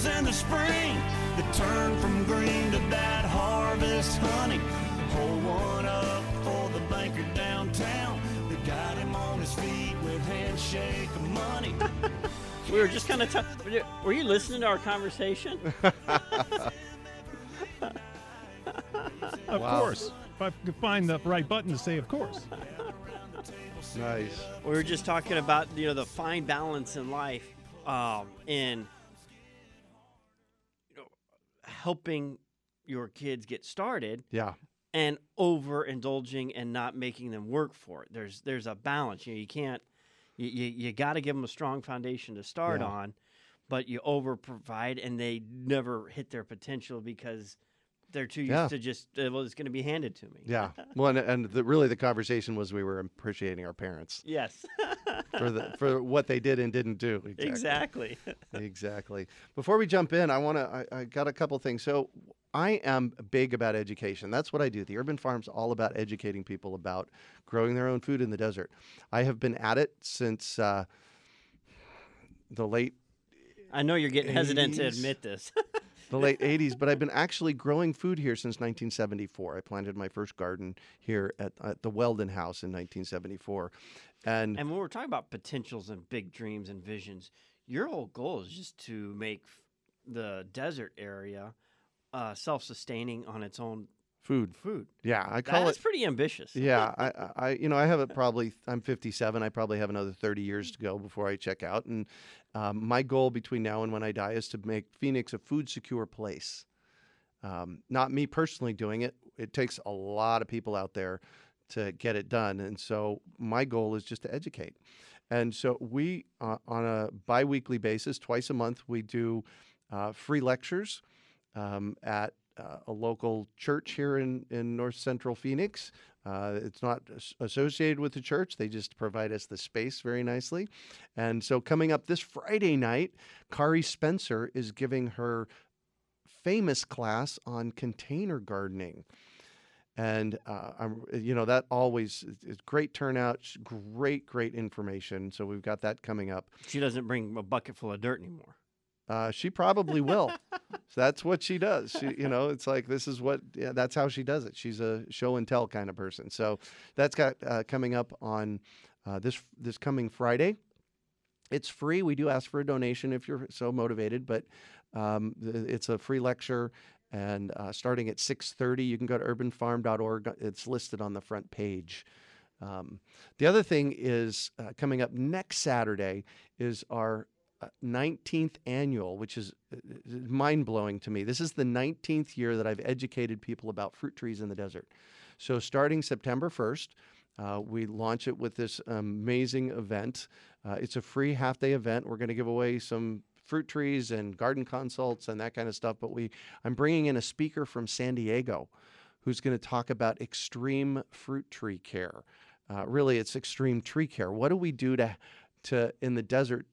fields in the spring that turn from green to that harvest honey. Hold one up for the banker downtown that got him on his feet with handshake of money. We were just kind of were you listening to our conversation? Of course. If I could find the right button to say of course. Nice. We were just talking about, the fine balance in life, and helping your kids get started. Yeah. And overindulging and not making them work for it. There's a balance. You can't. You got to give them a strong foundation to start on, but you over provide and they never hit their potential because they're too used to just it's going to be handed to me. Yeah. Well, and really the conversation was we were appreciating our parents. Yes. for what they did and didn't do. Exactly. Exactly. Before we jump in, I got a couple things. So I am big about education. That's what I do. The Urban Farm's all about educating people about growing their own food in the desert. I have been at it since the late I know you're getting hesitant to 80s. admit this. The late 80s, but I've been actually growing food here since 1974. I planted my first garden here at the Weldon House in 1974. And when we're talking about potentials and big dreams and visions, your whole goal is just to make the desert area self-sustaining on its own food. Yeah, I call That's pretty ambitious. Yeah, I have it probably. I'm 57. I probably have another 30 years to go before I check out. And my goal between now and when I die is to make Phoenix a food secure place. Not me personally doing it. It takes a lot of people out there to get it done. And so my goal is just to educate. And so we, on a biweekly basis, twice a month, we do free lectures at a local church here in North Central Phoenix. It's not associated with the church. They just provide us the space very nicely. And so coming up this Friday night, Kari Spencer is giving her famous class on container gardening. And, that always is great turnout, great information. So we've got that coming up. She doesn't bring a bucket full of dirt anymore. She probably will. So that's what she does. She, it's like, that's how she does it. She's a show and tell kind of person. So that's got coming up on this coming Friday. It's free. We do ask for a donation if you're so motivated, but it's a free lecture. And starting at 6:30, you can go to urbanfarm.org. It's listed on the front page. The other thing is coming up next Saturday is our 19th annual, which is mind-blowing to me. This is the 19th year that I've educated people about fruit trees in the desert. So starting September 1st, we launch it with this amazing event. It's a free half-day event. We're going to give away some fruit trees and garden consults and that kind of stuff. But I'm bringing in a speaker from San Diego who's going to talk about extreme fruit tree care. Really, it's extreme tree care. What do we do to in the desert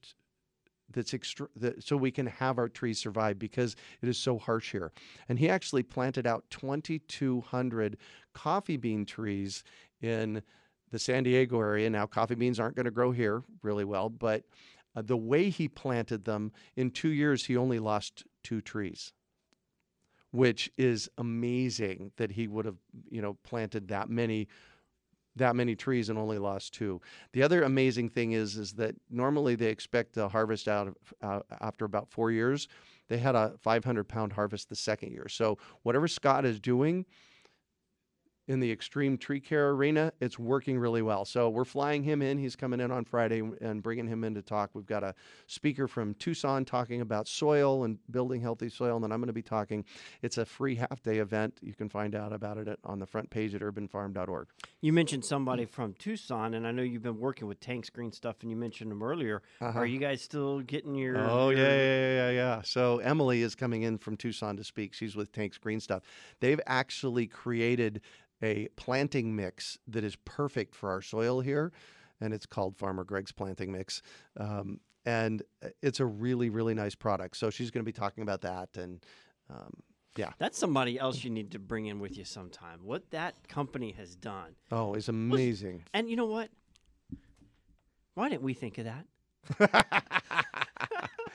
so we can have our trees survive because it is so harsh here? And he actually planted out 2,200 coffee bean trees in the San Diego area. Now, coffee beans aren't going to grow here really well, but the way he planted them, in 2 years, he only lost 2 trees, which is amazing that he would have, planted that many trees and only lost 2. The other amazing thing is that normally they expect to harvest out after about 4 years. They had a 500-pound harvest the second year. So whatever Scott is doing in the extreme tree care arena, it's working really well. So we're flying him in. He's coming in on Friday and bringing him in to talk. We've got a speaker from Tucson talking about soil and building healthy soil, and then I'm going to be talking. It's a free half-day event. You can find out about it on the front page at urbanfarm.org. You mentioned somebody from Tucson, and I know you've been working with Tank's Green Stuff, and you mentioned them earlier. Are you guys still getting your... Oh, yeah. So Emily is coming in from Tucson to speak. She's with Tank's Green Stuff. They've actually created a planting mix that is perfect for our soil here, and it's called Farmer Greg's Planting Mix. And it's a really, really nice product. So she's going to be talking about that, and yeah. That's somebody else you need to bring in with you sometime. What that company has done. Oh, it's amazing. And you know what? Why didn't we think of that?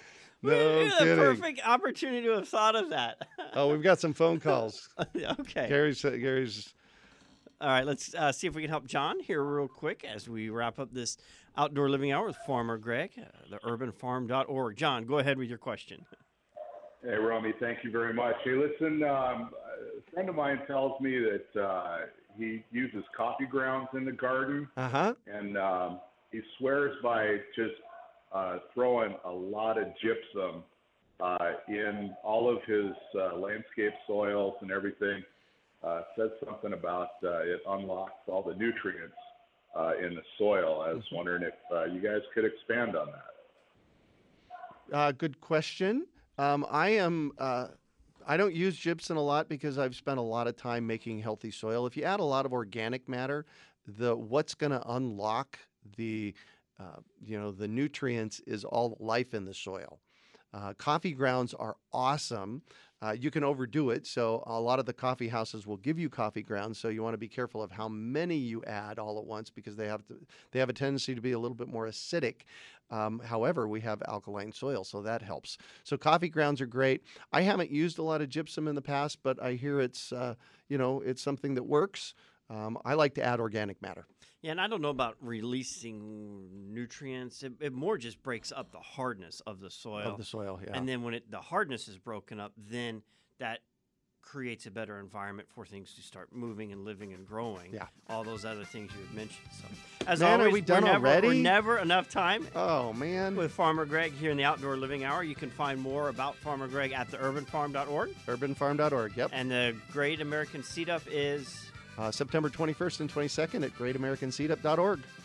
No The kidding. perfect opportunity to have thought of that. Oh, we've got some phone calls. Okay. Gary's. All right, let's see if we can help John here real quick as we wrap up this outdoor living hour with Farmer Greg, theurbanfarm.org. John, go ahead with your question. Hey, Romy, thank you very much. Hey, listen, a friend of mine tells me that he uses coffee grounds in the garden, and he swears by just throwing a lot of gypsum in all of his landscape soils and everything. Said something about it unlocks all the nutrients in the soil. I was wondering if you guys could expand on that. Good question. I don't use gypsum a lot because I've spent a lot of time making healthy soil. If you add a lot of organic matter, what's going to unlock the nutrients is all life in the soil. Coffee grounds are awesome. You can overdo it, so a lot of the coffee houses will give you coffee grounds. So you want to be careful of how many you add all at once because they have a tendency to be a little bit more acidic. However, we have alkaline soil, so that helps. So coffee grounds are great. I haven't used a lot of gypsum in the past, but I hear it's something that works. I like to add organic matter. Yeah, and I don't know about releasing nutrients. It more just breaks up the hardness of the soil. Yeah. And then when the hardness is broken up, then that creates a better environment for things to start moving and living and growing. Yeah. All those other things you had mentioned. So, as Man, always, are we done we're already? never enough time. Oh, man. With Farmer Greg here in the Outdoor Living Hour. You can find more about Farmer Greg at theurbanfarm.org. Urbanfarm.org, yep. And the Great American Seed Up is... September 21st and 22nd at greatamericanseedup.org.